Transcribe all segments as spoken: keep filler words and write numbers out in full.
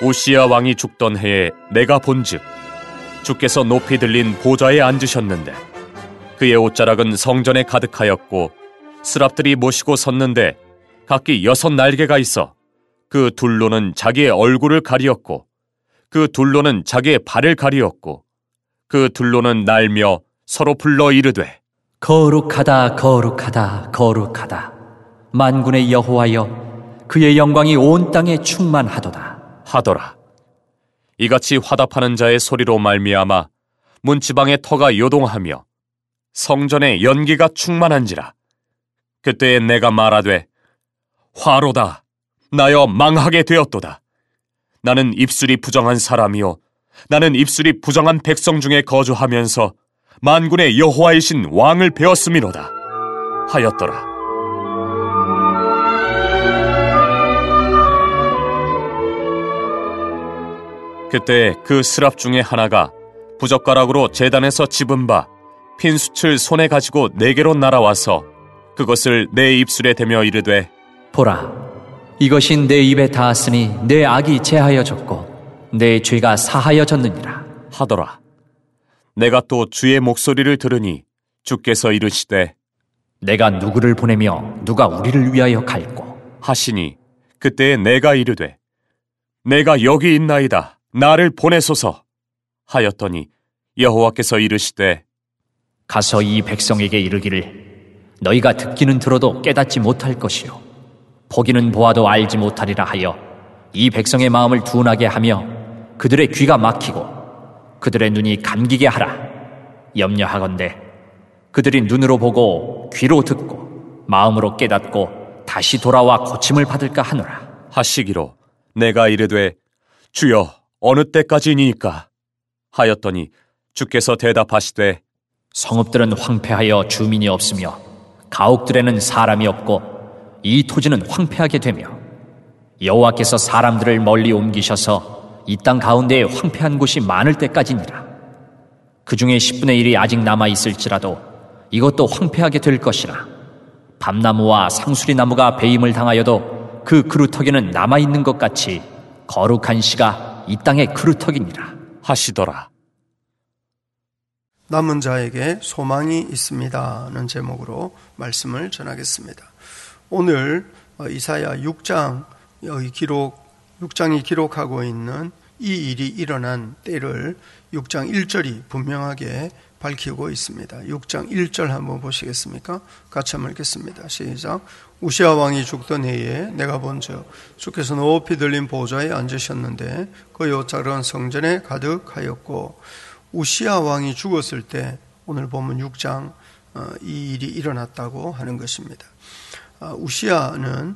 우시야 왕이 죽던 해에 내가 본즉 주께서 높이 들린 보좌에 앉으셨는데 그의 옷자락은 성전에 가득하였고 스랍들이 모시고 섰는데 각기 여섯 날개가 있어 그 둘로는 자기의 얼굴을 가리었고 그 둘로는 자기의 발을 가리었고 그 둘로는 날며 서로 불러 이르되 거룩하다 거룩하다 거룩하다 만군의 여호와여 그의 영광이 온 땅에 충만하도다 하더라. 이같이 화답하는 자의 소리로 말미암아 문지방의 터가 요동하며 성전에 연기가 충만한지라. 그때에 내가 말하되 화로다 나여 망하게 되었도다. 나는 입술이 부정한 사람이요 나는 입술이 부정한 백성 중에 거주하면서 만군의 여호와이신 왕을 배웠음이로다 하였더라. 그때 그 스랍 중에 하나가 부젓가락으로 제단에서 집은 바 핀수칠 손에 가지고 내게로 날아와서 그것을 내 입술에 대며 이르되 보라 이것이 내 입에 닿았으니 내 악이 제하여졌고 내 죄가 사하여졌느니라 하더라. 내가 또 주의 목소리를 들으니 주께서 이르시되 내가 누구를 보내며 누가 우리를 위하여 갈꼬 하시니 그때에 내가 이르되 내가 여기 있나이다 나를 보내소서 하였더니 여호와께서 이르시되 가서 이 백성에게 이르기를 너희가 듣기는 들어도 깨닫지 못할 것이요 보기는 보아도 알지 못하리라 하여 이 백성의 마음을 둔하게 하며 그들의 귀가 막히고 그들의 눈이 감기게 하라. 염려하건대 그들이 눈으로 보고 귀로 듣고 마음으로 깨닫고 다시 돌아와 고침을 받을까 하노라 하시기로 내가 이르되 주여 어느 때까지니이까 하였더니 주께서 대답하시되 성읍들은 황폐하여 주민이 없으며 가옥들에는 사람이 없고 이 토지는 황폐하게 되며 여호와께서 사람들을 멀리 옮기셔서 이 땅 가운데에 황폐한 곳이 많을 때까지니라. 그 중에 십분의 일이 아직 남아있을지라도 이것도 황폐하게 될 것이라. 밤나무와 상수리나무가 배임을 당하여도 그 그루터기는 남아있는 것 같이 거룩한 시가 이 땅의 그루터기니라 하시더라. 남은 자에게 소망이 있습니다는 제목으로 말씀을 전하겠습니다. 오늘 이사야 육 장 기록, 육 장이 기록하고 있는 이 일이 일어난 때를 육 장 일 절이 분명하게 밝히고 있습니다. 육 장 일 절 한번 보시겠습니까? 같이 한번 읽겠습니다. 시작. 우시야 왕이 죽던 해에 내가 본즉 주께서 높이 들린 보좌에 앉으셨는데 그 옷자락은 성전에 가득하였고 우시야 왕이 죽었을 때 오늘 보면 육 장 이 일이 일어났다고 하는 것입니다. 우시야는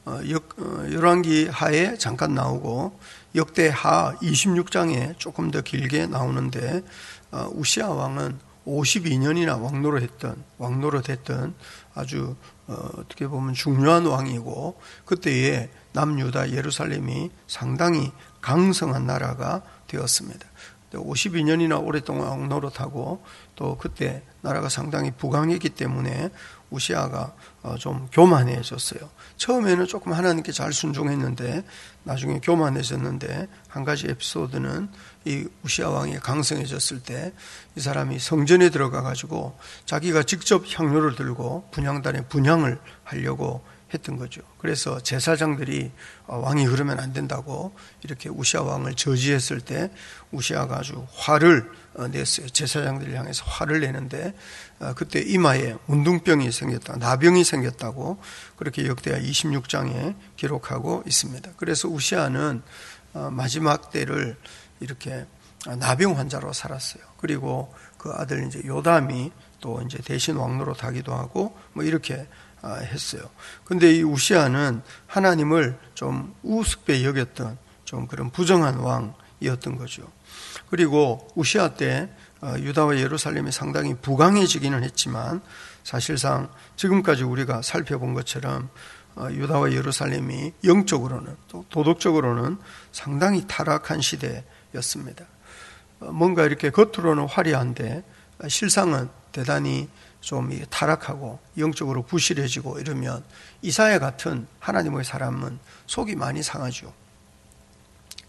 열왕기 하에 잠깐 나오고 역대하 이십육 장에 조금 더 길게 나오는데 우시야 왕은 오십이 년이나 왕노릇했던 왕노릇했던 아주 어떻게 보면 중요한 왕이고 그때에 남유다 예루살렘이 상당히 강성한 나라가 되었습니다. 오십이 년이나 오랫동안 왕노릇하고 또 그때 나라가 상당히 부강했기 때문에 우시야가 좀 교만해졌어요. 처음에는 조금 하나님께 잘 순종했는데 나중에 교만해졌는데 한 가지 에피소드는 이 우시야 왕이 강성해졌을 때 이 사람이 성전에 들어가 가지고 자기가 직접 향료를 들고 분향단에 분향을 하려고 했던 거죠. 그래서 제사장들이 왕이 그러면 안 된다고 이렇게 우시야 왕을 저지했을 때 우시야가 아주 화를 냈어요. 제사장들을 향해서 화를 내는데 그때 이마에 운둥병이 생겼다, 나병이 생겼다고 그렇게 역대하 이십육 장에 기록하고 있습니다. 그래서 우시야는 마지막 때를 이렇게 나병 환자로 살았어요. 그리고 그 아들 이제 요담이 또 이제 대신 왕노릇 하기도 하고 뭐 이렇게 했어요. 근데 이 우시야는 하나님을 좀 우습게 여겼던 좀 그런 부정한 왕이었던 거죠. 그리고 우시야 때 유다와 예루살렘이 상당히 부강해지기는 했지만 사실상 지금까지 우리가 살펴본 것처럼 유다와 예루살렘이 영적으로는 또 도덕적으로는 상당히 타락한 시대였습니다. 뭔가 이렇게 겉으로는 화려한데 실상은 대단히 좀 타락하고 영적으로 부실해지고 이러면 이사야 같은 하나님의 사람은 속이 많이 상하죠.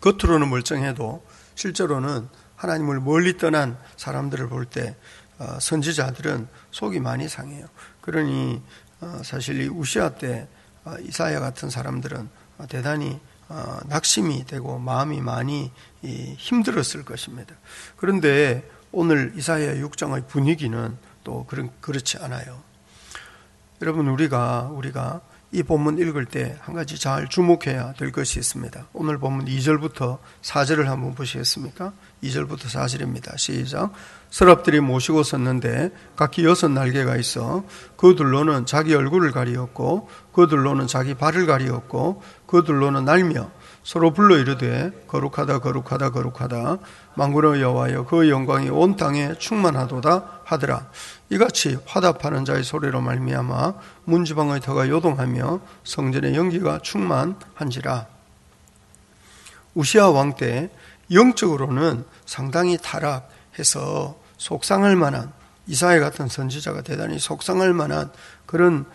겉으로는 멀쩡해도 실제로는 하나님을 멀리 떠난 사람들을 볼 때 선지자들은 속이 많이 상해요. 그러니 사실 이 우시아 때 이사야 같은 사람들은 대단히 낙심이 되고 마음이 많이 힘들었을 것입니다. 그런데 오늘 이사야 육 장의 분위기는 또 그렇지 않아요. 여러분, 우리가 우리가 이 본문 읽을 때 한 가지 잘 주목해야 될 것이 있습니다. 오늘 본문 이 절부터 사 절을 한번 보시겠습니까? 이 절부터 사 절입니다. 시작. 서랍들이 모시고 섰는데 각기 여섯 날개가 있어 그들로는 자기 얼굴을 가리었고 그들로는 자기 발을 가리었고 그들로는 날며 서로 불러 이르되 거룩하다 거룩하다 거룩하다 만군의 여호와여 그 영광이 온 땅에 충만하도다 하더라. 이같이 화답하는 자의 소리로 말미암아 문지방의 터가 요동하며 성전의 연기가 충만한지라. 우시아 왕 때 영적으로는 상당히 타락해서 속상할 만한, 이사야 같은 선지자가 대단히 속상할 만한 그런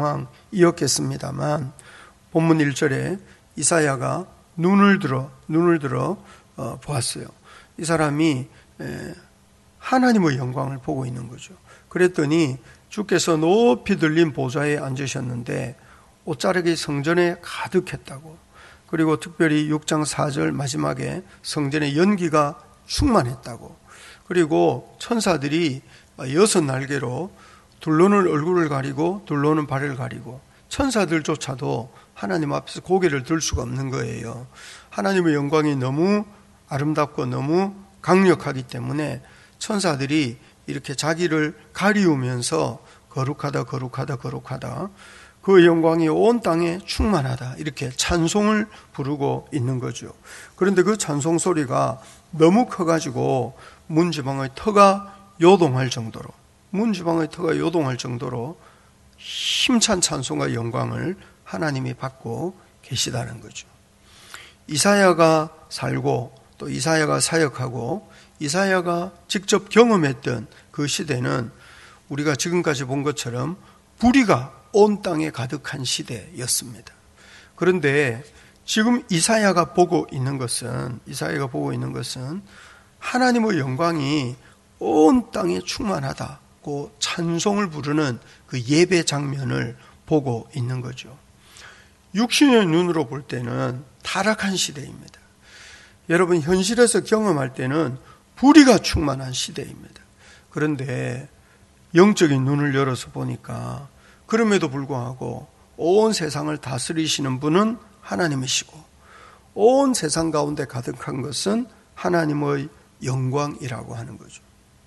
상황이었겠습니다만, 본문 일 절에 이사야가 눈을 들어 눈을 들어 어, 보았어요. 이 사람이 에, 하나님의 영광을 보고 있는 거죠. 그랬더니 주께서 높이 들린 보좌에 앉으셨는데 옷자락이 성전에 가득했다고. 그리고 특별히 육 장 사 절 마지막에 성전의 연기가 충만했다고. 그리고 천사들이 여섯 날개로 둘로는 얼굴을 가리고 둘로는 발을 가리고, 천사들조차도 하나님 앞에서 고개를 들 수가 없는 거예요. 하나님의 영광이 너무 아름답고 너무 강력하기 때문에 천사들이 이렇게 자기를 가리우면서 거룩하다 거룩하다 거룩하다, 그 영광이 온 땅에 충만하다, 이렇게 찬송을 부르고 있는 거죠. 그런데 그 찬송 소리가 너무 커가지고 문지방의 터가 요동할 정도로 문지방의 터가 요동할 정도로 힘찬 찬송과 영광을 하나님이 받고 계시다는 거죠. 이사야가 살고 또 이사야가 사역하고 이사야가 직접 경험했던 그 시대는 우리가 지금까지 본 것처럼 불의가 온 땅에 가득한 시대였습니다. 그런데 지금 이사야가 보고 있는 것은 이사야가 보고 있는 것은 하나님의 영광이 온 땅에 충만하다고 찬송을 부르는 그 예배 장면을 보고 있는 거죠. 육신의 눈으로 볼 때는 타락한 시대입니다. 여러분, 현실에서 경험할 때는 불의가 충만한 시대입니다. 그런데 영적인 눈을 열어서 보니까 그럼에도 불구하고 온 세상을 다스리시는 분은 하나님이시고 온 세상 가운데 가득한 것은 하나님의 영광이라고 하는 거죠.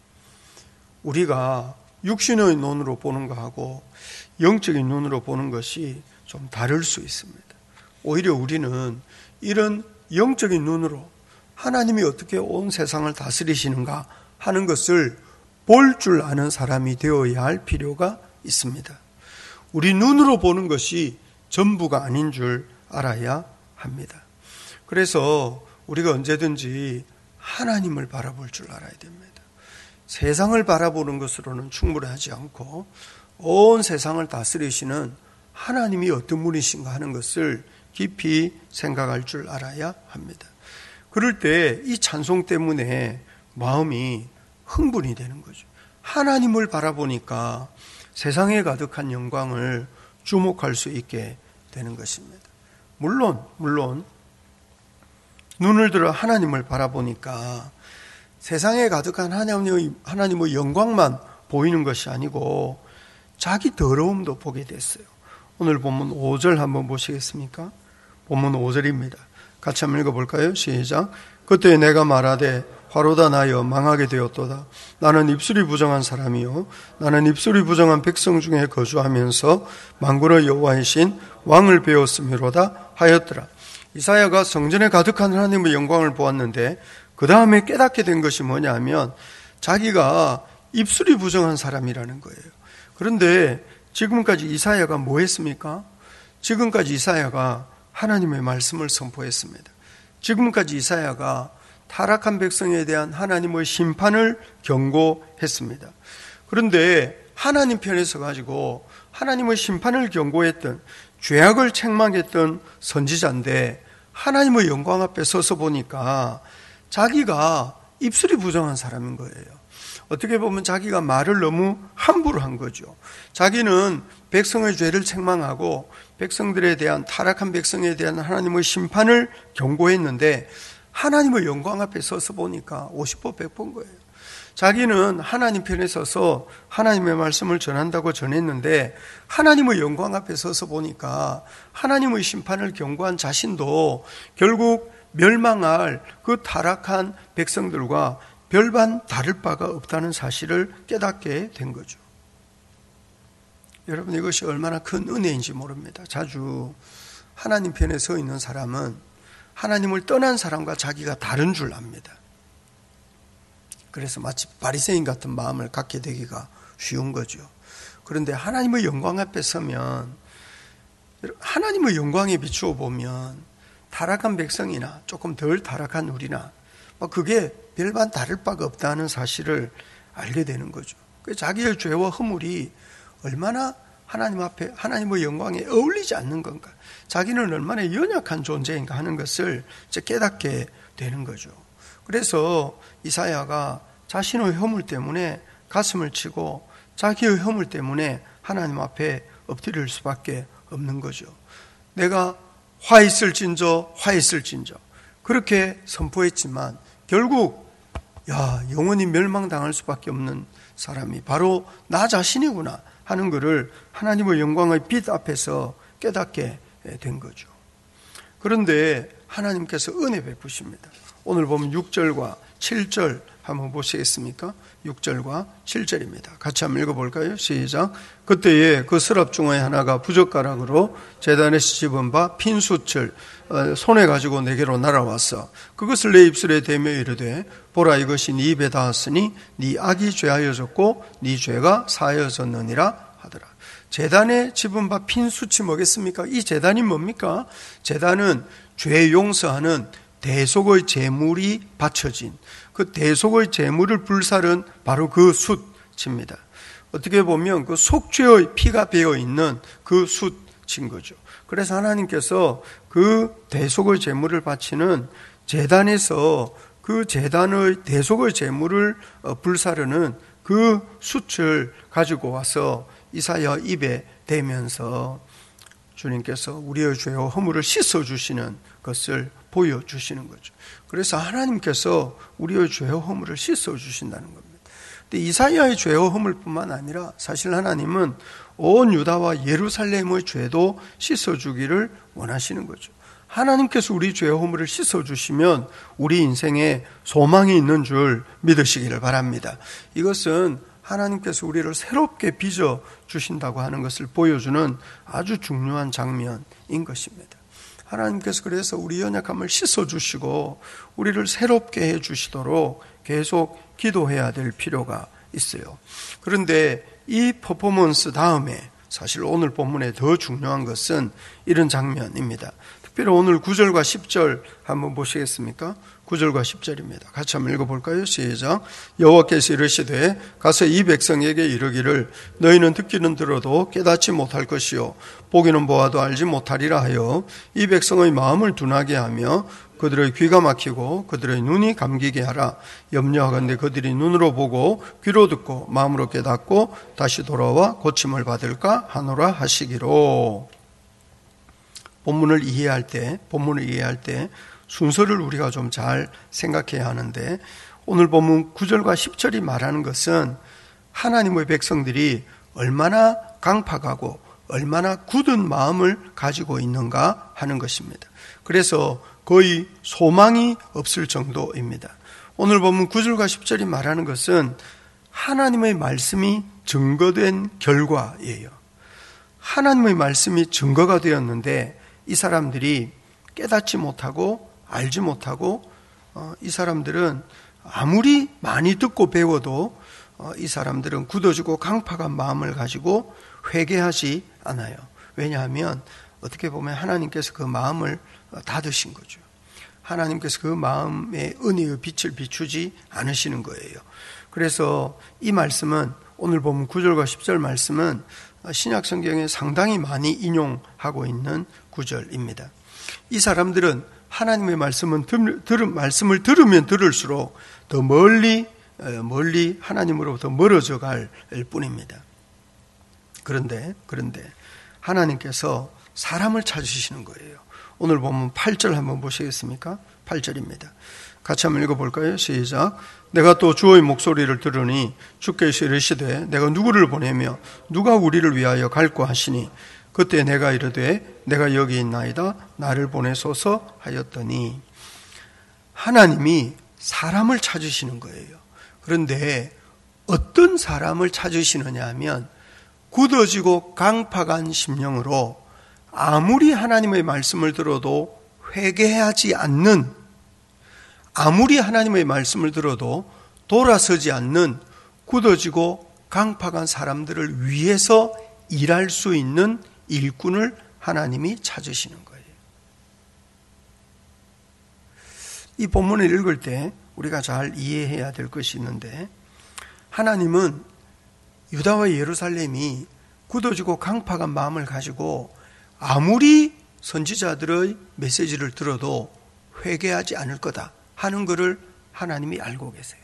우리가 육신의 눈으로 보는 것하고 영적인 눈으로 보는 것이 좀 다를 수 있습니다. 오히려 우리는 이런 영적인 눈으로 하나님이 어떻게 온 세상을 다스리시는가 하는 것을 볼 줄 아는 사람이 되어야 할 필요가 있습니다. 우리 눈으로 보는 것이 전부가 아닌 줄 알아야 합니다. 그래서 우리가 언제든지 하나님을 바라볼 줄 알아야 됩니다. 세상을 바라보는 것으로는 충분하지 않고 온 세상을 다스리시는 하나님이 어떤 분이신가 하는 것을 깊이 생각할 줄 알아야 합니다. 그럴 때 이 찬송 때문에 마음이 흥분이 되는 거죠. 하나님을 바라보니까 세상에 가득한 영광을 주목할 수 있게 되는 것입니다. 물론 물론 눈을 들어 하나님을 바라보니까 세상에 가득한 하나님의, 하나님의 영광만 보이는 것이 아니고 자기 더러움도 보게 됐어요. 오늘 본문 오 절 한번 보시겠습니까? 본문 오 절입니다. 같이 한번 읽어볼까요? 시작. 그때 내가 말하되 화로다 나여 망하게 되었도다. 나는 입술이 부정한 사람이요 나는 입술이 부정한 백성 중에 거주하면서 만군의 여호와이신 왕을 배웠음이로다 하였더라. 이사야가 성전에 가득한 하나님의 영광을 보았는데 그 다음에 깨닫게 된 것이 뭐냐 하면 자기가 입술이 부정한 사람이라는 거예요. 그런데 지금까지 이사야가 뭐 했습니까? 지금까지 이사야가 하나님의 말씀을 선포했습니다. 지금까지 이사야가 타락한 백성에 대한 하나님의 심판을 경고했습니다. 그런데 하나님 편에 서가지고 하나님의 심판을 경고했던, 죄악을 책망했던 선지자인데 하나님의 영광 앞에 서서 보니까 자기가 입술이 부정한 사람인 거예요. 어떻게 보면 자기가 말을 너무 함부로 한 거죠. 자기는 백성의 죄를 책망하고 백성들에 대한, 타락한 백성에 대한 하나님의 심판을 경고했는데 하나님의 영광 앞에 서서 보니까 오십 보 백 보인 거예요. 자기는 하나님 편에 서서 하나님의 말씀을 전한다고 전했는데 하나님의 영광 앞에 서서 보니까 하나님의 심판을 경고한 자신도 결국 멸망할 그 타락한 백성들과 별반 다를 바가 없다는 사실을 깨닫게 된 거죠. 여러분, 이것이 얼마나 큰 은혜인지 모릅니다. 자주 하나님 편에 서 있는 사람은 하나님을 떠난 사람과 자기가 다른 줄 압니다. 그래서 마치 바리새인 같은 마음을 갖게 되기가 쉬운 거죠. 그런데 하나님의 영광 앞에 서면, 하나님의 영광에 비추어 보면 타락한 백성이나 조금 덜 타락한 우리나 그게 별반 다를 바가 없다는 사실을 알게 되는 거죠. 자기의 죄와 허물이 얼마나 하나님 앞에, 하나님의 영광에 어울리지 않는 건가, 자기는 얼마나 연약한 존재인가 하는 것을 깨닫게 되는 거죠. 그래서 이사야가 자신의 허물 때문에 가슴을 치고 자기의 허물 때문에 하나님 앞에 엎드릴 수밖에 없는 거죠. 내가 화 있을진저 화 있을진저 그렇게 선포했지만 결국 야 영원히 멸망당할 수밖에 없는 사람이 바로 나 자신이구나 하는 것을 하나님의 영광의 빛 앞에서 깨닫게 된 거죠. 그런데 하나님께서 은혜 베푸십니다. 오늘 보면 육 절과 칠 절 한번 보시겠습니까? 육 절과 칠 절입니다. 같이 한번 읽어볼까요? 시작. 그때에 그 서랍 중의 하나가 부젓가락으로 제단에서 집은 바 핀 숯을 손에 가지고 내게로 날아왔어. 그것을 내 입술에 대며 이르되 보라, 이것이 네 입에 닿았으니 네 악이 죄하여졌고 네 죄가 사하여졌느니라 하더라. 제단에 집은 바 핀 숯이 뭐겠습니까? 이 제단이 뭡니까? 제단은 죄 용서하는 대속의 제물이 바쳐진 그 대속의 제물을 불사른 바로 그 숯입니다. 어떻게 보면 그 속죄의 피가 배어 있는 그 숯인 거죠. 그래서 하나님께서 그 대속의 제물을 바치는 제단에서 그 제단의 대속의 제물을 불사르는 그 숯을 가지고 와서 이사야 입에 대면서 주님께서 우리의 죄와 허물을 씻어주시는 것을 보여주시는 거죠. 그래서 하나님께서 우리의 죄와 허물을 씻어주신다는 겁니다. 근데 이사야의 죄와 허물뿐만 아니라 사실 하나님은 온 유다와 예루살렘의 죄도 씻어주기를 원하시는 거죠. 하나님께서 우리 죄와 허물을 씻어주시면 우리 인생에 소망이 있는 줄 믿으시기를 바랍니다. 이것은 하나님께서 우리를 새롭게 빚어주신다고 하는 것을 보여주는 아주 중요한 장면인 것입니다. 하나님께서 그래서 우리 연약함을 씻어주시고 우리를 새롭게 해주시도록 계속 기도해야 될 필요가 있어요. 그런데 이 퍼포먼스 다음에 사실 오늘 본문에 더 중요한 것은 이런 장면입니다. 특별히 오늘 구 절과 십 절 한번 보시겠습니까? 구 절과 십 절입니다. 같이 한번 읽어볼까요? 시작. 여호와께서 이르시되 가서 이 백성에게 이르기를 너희는 듣기는 들어도 깨닫지 못할 것이요 보기는 보아도 알지 못하리라 하여 이 백성의 마음을 둔하게 하며 그들의 귀가 막히고 그들의 눈이 감기게 하라. 염려하건대 그들이 눈으로 보고 귀로 듣고 마음으로 깨닫고 다시 돌아와 고침을 받을까 하노라 하시기로. 본문을 이해할 때 본문을 이해할 때 순서를 우리가 좀 잘 생각해야 하는데 오늘 본문 구 절과 십 절이 말하는 것은 하나님의 백성들이 얼마나 강팍하고 얼마나 굳은 마음을 가지고 있는가 하는 것입니다. 그래서 거의 소망이 없을 정도입니다. 오늘 본문 구 절과 십 절이 말하는 것은 하나님의 말씀이 증거된 결과예요. 하나님의 말씀이 증거가 되었는데 이 사람들이 깨닫지 못하고 알지 못하고 어, 이 사람들은 아무리 많이 듣고 배워도 어, 이 사람들은 굳어지고 강팍한 마음을 가지고 회개하지 않아요. 왜냐하면 어떻게 보면 하나님께서 그 마음을 닫으신 거죠. 하나님께서 그 마음에 은혜의 빛을 비추지 않으시는 거예요. 그래서 이 말씀은 오늘 보면 구 절과 십 절 말씀은 신약 성경에 상당히 많이 인용하고 있는 구절입니다. 이 사람들은 하나님의 말씀은 들, 들, 말씀을 들으면 들을수록 더 멀리 멀리 하나님으로부터 멀어져 갈 뿐입니다. 그런데 그런데 하나님께서 사람을 찾으시는 거예요. 오늘 보면 팔 절 한번 보시겠습니까? 팔 절입니다. 같이 한번 읽어볼까요? 시작. 내가 또 주의 목소리를 들으니 주께서 이르시되 내가 누구를 보내며 누가 우리를 위하여 갈고 하시니 그때 내가 이르되 내가 여기 있나이다 나를 보내소서 하였더니 하나님이 사람을 찾으시는 거예요. 그런데 어떤 사람을 찾으시느냐 하면 굳어지고 강팍한 심령으로 아무리 하나님의 말씀을 들어도 회개하지 않는, 아무리 하나님의 말씀을 들어도 돌아서지 않는 굳어지고 강팍한 사람들을 위해서 일할 수 있는 일꾼을 하나님이 찾으시는 거예요. 이 본문을 읽을 때 우리가 잘 이해해야 될 것이 있는데, 하나님은 유다와 예루살렘이 굳어지고 강팍한 마음을 가지고 아무리 선지자들의 메시지를 들어도 회개하지 않을 거다 하는 것을 하나님이 알고 계세요.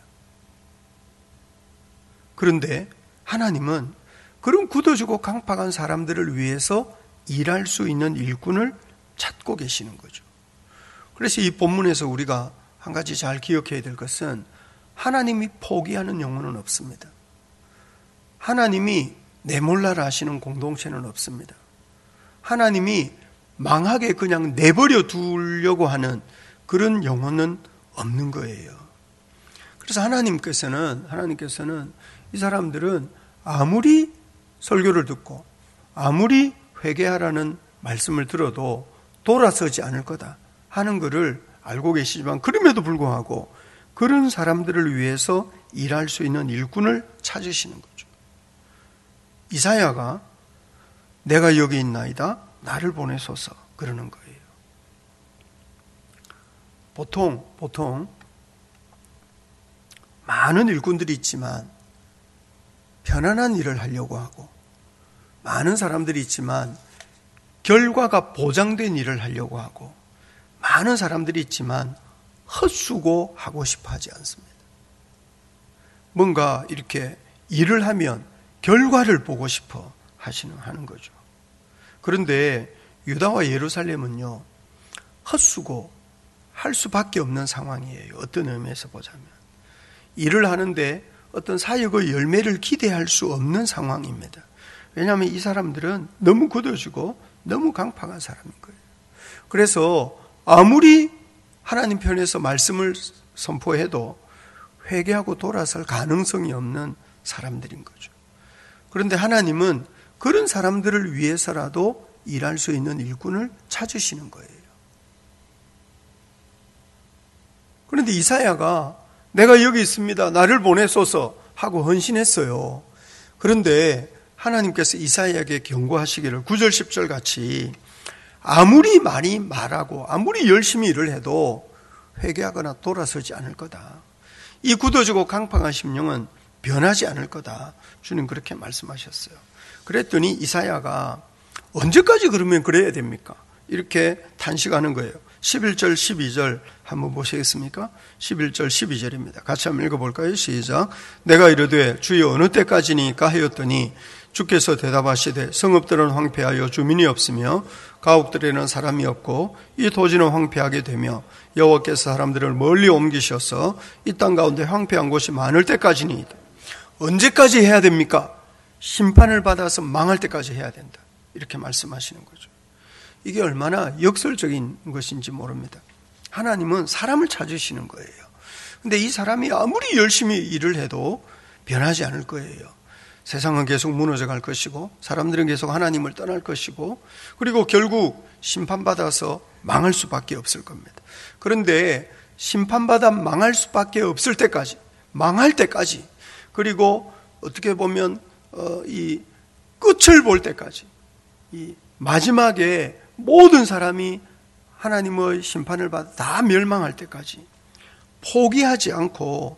그런데 하나님은 그런 굳어지고 강팍한 사람들을 위해서 일할 수 있는 일꾼을 찾고 계시는 거죠. 그래서 이 본문에서 우리가 한 가지 잘 기억해야 될 것은 하나님이 포기하는 영혼은 없습니다. 하나님이 내몰라라 하시는 공동체는 없습니다. 하나님이 망하게 그냥 내버려 두려고 하는 그런 영혼은 없는 거예요. 그래서 하나님께서는 하나님께서는 이 사람들은 아무리 설교를 듣고 아무리 회개하라는 말씀을 들어도 돌아서지 않을 거다 하는 것을 알고 계시지만, 그럼에도 불구하고 그런 사람들을 위해서 일할 수 있는 일꾼을 찾으시는 거죠. 이사야가 내가 여기 있나이다 나를 보내소서 그러는 거예요. 보통 보통 많은 일꾼들이 있지만 편안한 일을 하려고 하고, 많은 사람들이 있지만 결과가 보장된 일을 하려고 하고, 많은 사람들이 있지만 헛수고 하고 싶어 하지 않습니다. 뭔가 이렇게 일을 하면 결과를 보고 싶어 하시는 하는 거죠. 그런데 유다와 예루살렘은요, 헛수고 할 수밖에 없는 상황이에요. 어떤 의미에서 보자면 일을 하는데 어떤 사역의 열매를 기대할 수 없는 상황입니다. 왜냐하면 이 사람들은 너무 굳어지고 너무 강팍한 사람인 거예요. 그래서 아무리 하나님 편에서 말씀을 선포해도 회개하고 돌아설 가능성이 없는 사람들인 거죠. 그런데 하나님은 그런 사람들을 위해서라도 일할 수 있는 일꾼을 찾으시는 거예요. 그런데 이사야가 내가 여기 있습니다 나를 보내소서 하고 헌신했어요. 그런데 하나님께서 이사야에게 경고하시기를 구 절 십 절 같이 아무리 많이 말하고 아무리 열심히 일을 해도 회개하거나 돌아서지 않을 거다. 이 굳어지고 강팍한 심령은 변하지 않을 거다. 주님 그렇게 말씀하셨어요. 그랬더니 이사야가 언제까지 그러면 그래야 됩니까? 이렇게 탄식하는 거예요. 십일 절 십이 절 한번 보시겠습니까? 십일 절 십이 절입니다. 같이 한번 읽어볼까요? 시작. 내가 이르되 주여 어느 때까지니까 하였더니 주께서 대답하시되 성읍들은 황폐하여 주민이 없으며 가옥들에는 사람이 없고 이 토지는 황폐하게 되며 여호와께서 사람들을 멀리 옮기셔서 이 땅 가운데 황폐한 곳이 많을 때까지니이다. 언제까지 해야 됩니까? 심판을 받아서 망할 때까지 해야 된다. 이렇게 말씀하시는 거죠. 이게 얼마나 역설적인 것인지 모릅니다. 하나님은 사람을 찾으시는 거예요. 근데 이 사람이 아무리 열심히 일을 해도 변하지 않을 거예요. 세상은 계속 무너져 갈 것이고 사람들은 계속 하나님을 떠날 것이고 그리고 결국 심판받아서 망할 수밖에 없을 겁니다. 그런데 심판받아 망할 수밖에 없을 때까지, 망할 때까지, 그리고 어떻게 보면 어, 이 끝을 볼 때까지, 이 마지막에 모든 사람이 하나님의 심판을 받아 다 멸망할 때까지 포기하지 않고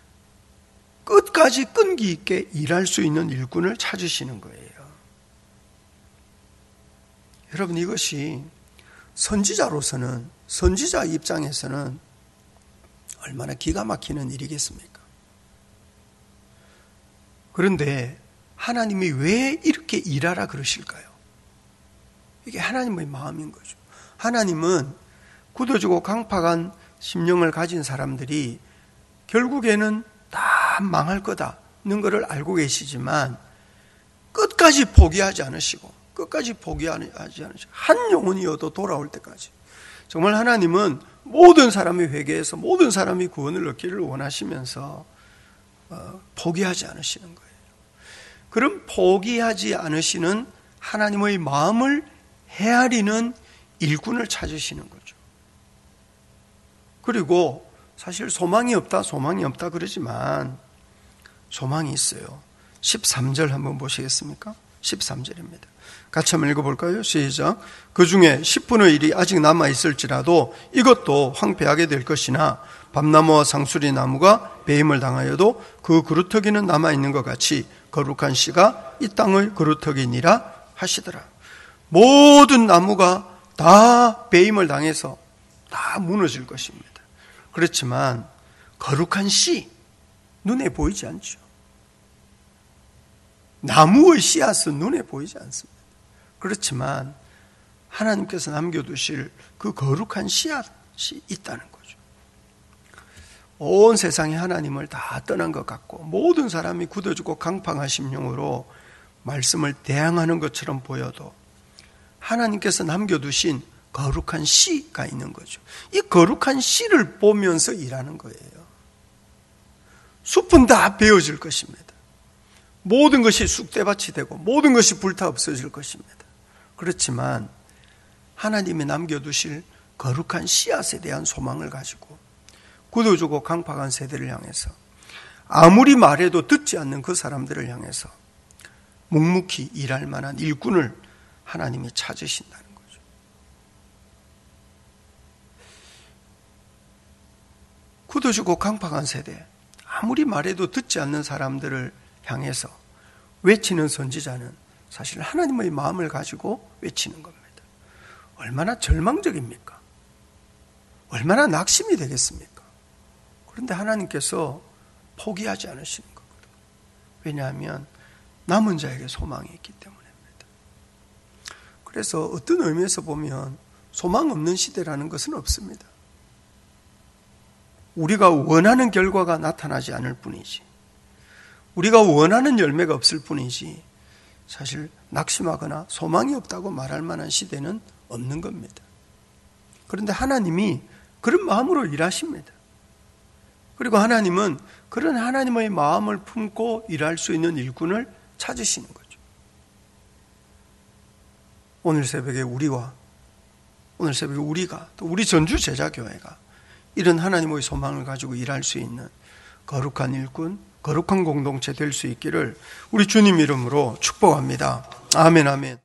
끝까지 끈기 있게 일할 수 있는 일꾼을 찾으시는 거예요. 여러분, 이것이 선지자로서는 선지자 입장에서는 얼마나 기가 막히는 일이겠습니까? 그런데 하나님이 왜 이렇게 일하라 그러실까요? 이게 하나님의 마음인 거죠. 하나님은 굳어지고 강팍한 심령을 가진 사람들이 결국에는 다 망할 거다는 것을 알고 계시지만 끝까지 포기하지 않으시고 끝까지 포기하지 않으시고 한 영혼이어도 돌아올 때까지 정말 하나님은 모든 사람이 회개해서 모든 사람이 구원을 얻기를 원하시면서 어, 포기하지 않으시는 거예요. 그럼 포기하지 않으시는 하나님의 마음을 헤아리는 일꾼을 찾으시는 거죠. 그리고 사실 소망이 없다 소망이 없다 그러지만 소망이 있어요. 십삼 절 한번 보시겠습니까? 십삼 절입니다. 같이 한번 읽어볼까요? 시작. 그 중에 십 분의 일이 아직 남아있을지라도 이것도 황폐하게 될 것이나 밤나무와 상수리 나무가 배임을 당하여도 그 그루터기는 남아있는 것 같이 거룩한 씨가 이 땅의 그루터기니라 하시더라. 모든 나무가 다 배임을 당해서 다 무너질 것입니다. 그렇지만 거룩한 씨 눈에 보이지 않죠. 나무의 씨앗은 눈에 보이지 않습니다. 그렇지만 하나님께서 남겨두실 그 거룩한 씨앗이 있다는 거죠. 온 세상이 하나님을 다 떠난 것 같고 모든 사람이 굳어지고 강팍한 심령으로 말씀을 대항하는 것처럼 보여도 하나님께서 남겨두신 거룩한 씨가 있는 거죠. 이 거룩한 씨를 보면서 일하는 거예요. 숲은 다 베어질 것입니다. 모든 것이 쑥대밭이 되고 모든 것이 불타 없어질 것입니다. 그렇지만 하나님이 남겨두실 거룩한 씨앗에 대한 소망을 가지고 굳어지고 강팍한 세대를 향해서 아무리 말해도 듣지 않는 그 사람들을 향해서 묵묵히 일할 만한 일꾼을 하나님이 찾으신다는 거죠. 굳어지고 강팍한 세대, 아무리 말해도 듣지 않는 사람들을 향해서 외치는 선지자는 사실 하나님의 마음을 가지고 외치는 겁니다. 얼마나 절망적입니까? 얼마나 낙심이 되겠습니까? 그런데 하나님께서 포기하지 않으시는 거거든요. 왜냐하면 남은 자에게 소망이 있기 때문입니다. 그래서 어떤 의미에서 보면 소망 없는 시대라는 것은 없습니다. 우리가 원하는 결과가 나타나지 않을 뿐이지, 우리가 원하는 열매가 없을 뿐이지 사실 낙심하거나 소망이 없다고 말할 만한 시대는 없는 겁니다. 그런데 하나님이 그런 마음으로 일하십니다. 그리고 하나님은 그런 하나님의 마음을 품고 일할 수 있는 일꾼을 찾으시는 거죠. 오늘 새벽에 우리와 오늘 새벽에 우리가 또 우리 전주 제자교회가 이런 하나님의 소망을 가지고 일할 수 있는 거룩한 일꾼, 거룩한 공동체 될 수 있기를 우리 주님 이름으로 축복합니다. 아멘, 아멘.